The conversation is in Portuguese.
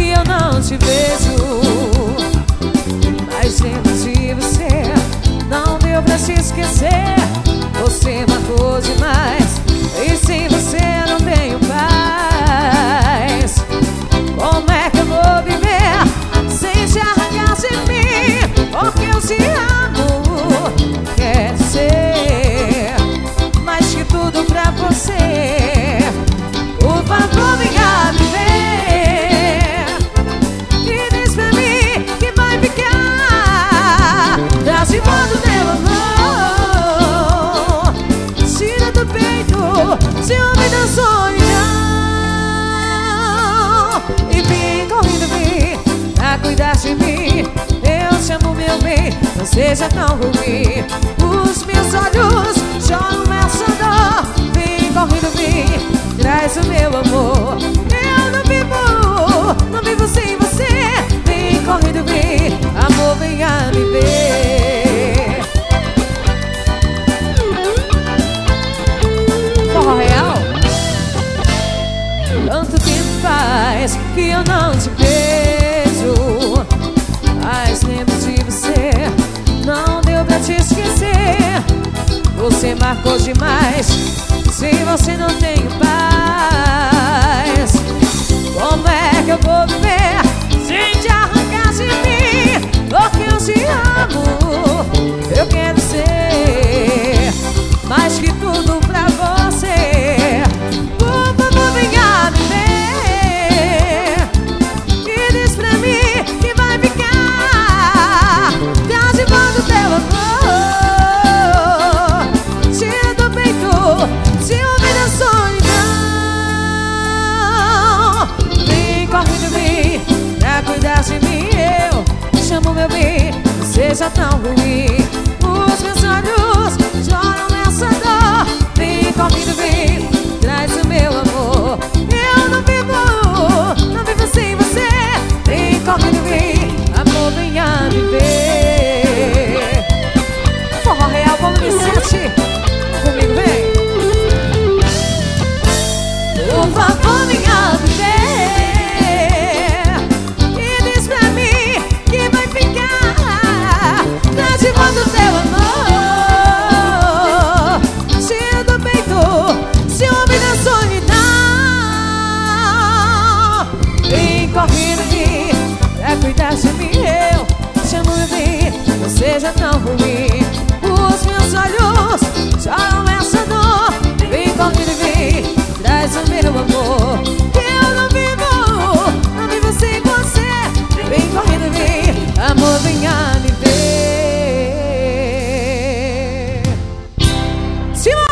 que eu não te vejo. Mas lembro de você, não deu pra te esquecer. Você marcou demais, e sem você eu não tenho paz. Como é que eu vou viver sem te arrancar de mim? Porque eu te amo, quer dizer mais que tudo pra você. Por favor, vem cá me ver e diz pra mim que vai ficar. Traz de volta o teu amor, tira do peito ciúme da solidão. E vem correndo, vem pra cuidar de mim. Eu te amo, meu bem, não seja tão ruim. Os meus olhos choram essa dor. Vem correndo, vem, traz o meu amor. Eu não vivo sem você. Vem correndo, vem, amor, venha me ver. Forró real. Tanto tempo faz que eu não te vejo, mas lembro de você, não deu pra te esquecer. Você marcou demais, sem você não tenho paz. Como é que eu vou viver sem te arrancar de mim? Porque eu te amo, eu quero ser mais que tudo pra você. Por favor, venha me ver e diz pra mim que vai ficar. Traz de volta o teu amor, tira do peito ciúme da solidão. Vem correndo, vem pra cuidar de mim. Eu chamo meu bem, não seja tão ruim. Os meus olhos choram nessa dor. Vem correndo, vem, traz o meu amor. Eu não vivo sem você. Vem correndo, vem, amor, venha me ver. Forró real, volume 7. Comigo, vem. Por favor, venha me ver e diz pra mim que vai ficar. Traz de volta o teu amor, tira do peito ciúme da solidão. Vem correndo, vem pra cuidar de mim. Eu chamo, meu bem, não seja tão ruim.